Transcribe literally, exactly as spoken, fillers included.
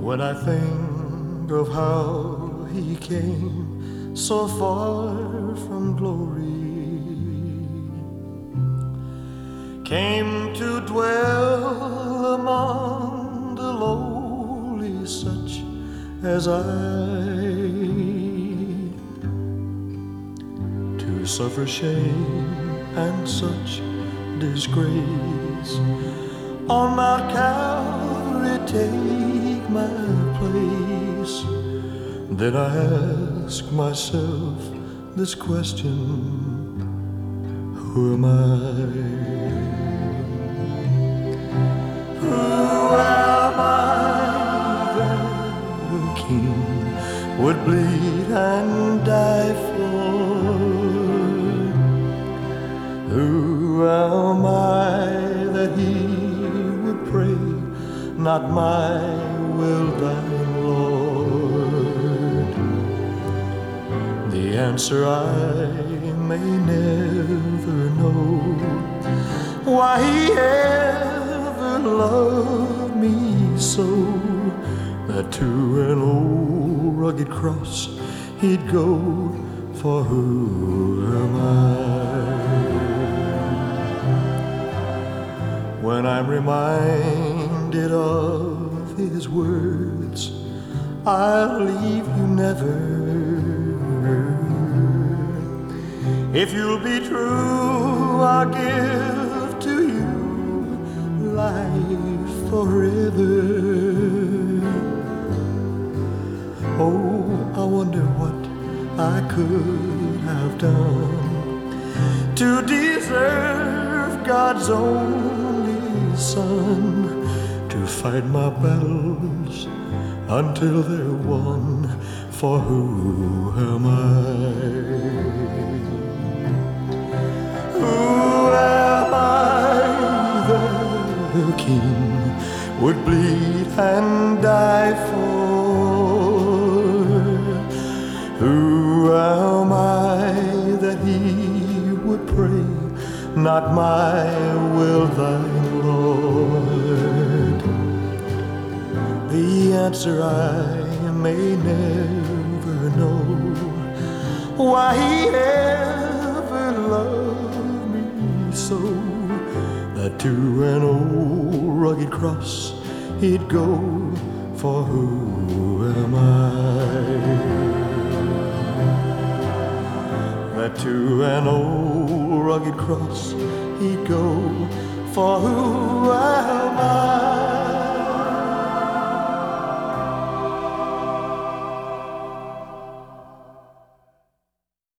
When I think of how he came so far from glory, came to dwell among the lowly, such as I, to suffer shame and such disgrace on Mount Calvary, take my place. Then I ask myself this question: who am I? Who am I that the King would bleed and die for? Who am I that he would pray, not my will, thine Lord? The answer I may never know, why he ever loved me so, that to an old rugged cross he'd go. For who am I? When I'm reminded of his words, I'll leave you never. If you'll be true, I'll give to you life forever. Oh, I wonder what I could have done to deserve God's only Son, to fight my battles until they're won. For who am I? Who am I that the King would bleed and die for? Who am I that he would pray, not my will, thine Lord? The answer I may never know, why he ever loved me so, that to an old rugged cross he'd go. For who am I? That to an old rugged cross he'd go. For who am I?